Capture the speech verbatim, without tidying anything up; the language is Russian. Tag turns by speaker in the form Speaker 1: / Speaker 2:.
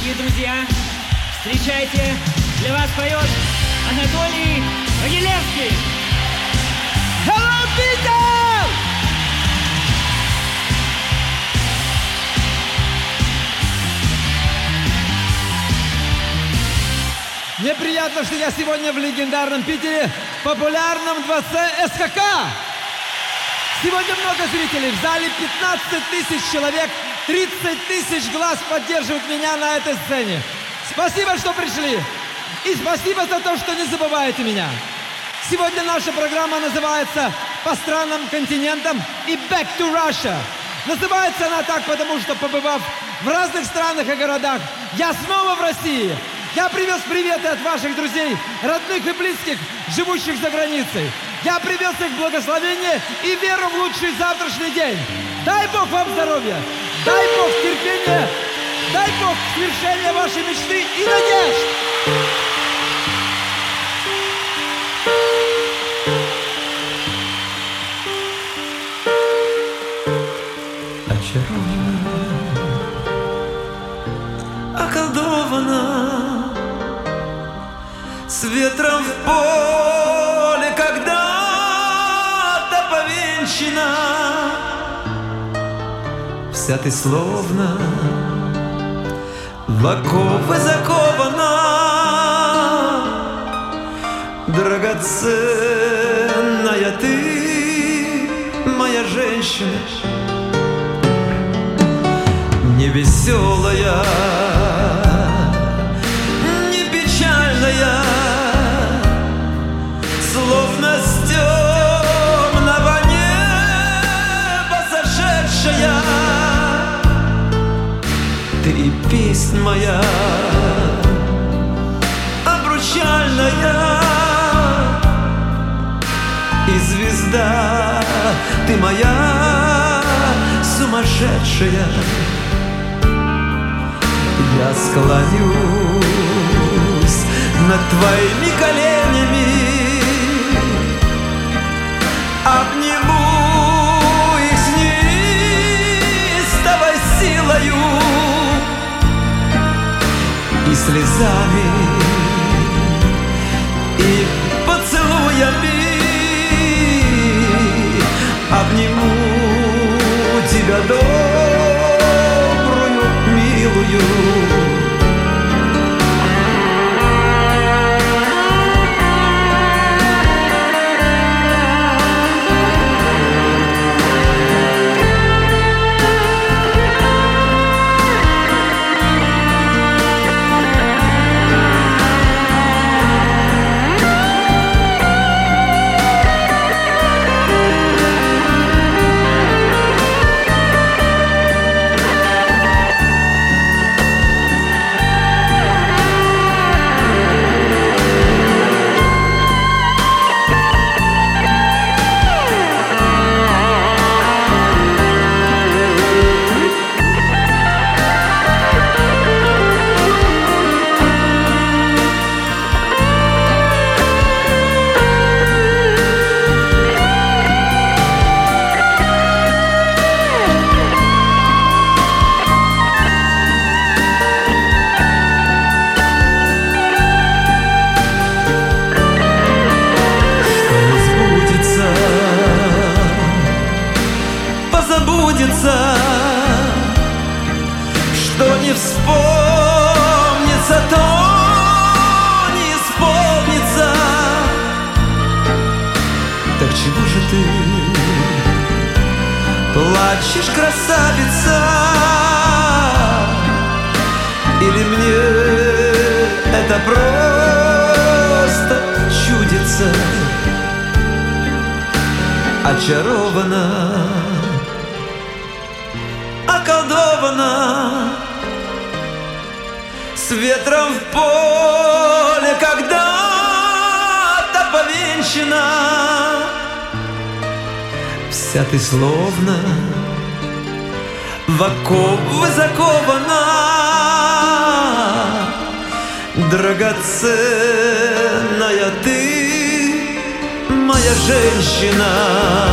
Speaker 1: Дорогие друзья, встречайте, для вас поет Анатолий Могилевский. Hello, Peter!
Speaker 2: Мне приятно, что я сегодня в легендарном Питере, в популярном дворце эс ка ка. Сегодня много зрителей, в зале пятнадцать тысяч человек, тридцать тысяч глаз поддерживают меня на этой сцене. Спасибо, что пришли. И спасибо за то, что не забываете меня. Сегодня наша программа называется «По странам, континентам» и «Back to Russia». Называется она так, потому что, побывав в разных странах и городах, я снова в России. Я привез приветы от ваших друзей, родных и близких, живущих за границей. Я привез их благословение и веру в лучший завтрашний день. Дай Бог вам здоровья, дай Бог терпения, дай Бог свершения вашей мечты и надежд.
Speaker 3: Околдована с ветром в поле, когда-то повенчана. Вся ты словно в оковы закована, драгоценная ты, моя женщина, невеселая, не печальная, словно с темного неба сошедшая. Ты и песнь моя обручальная, и звезда ты моя сумасшедшая. Я склонюсь над твоими коленями, обниму их с неистовой силою и слезами, и поцелуями обниму тебя добрую, милую. Что не вспомнится, то не исполнится. Так чего же ты плачешь, красавица? Или мне это просто чудится? Очарована, околдована, с ветром в поле, когда-то повенчана. Вся ты словно в оковы закована, драгоценная ты, моя женщина.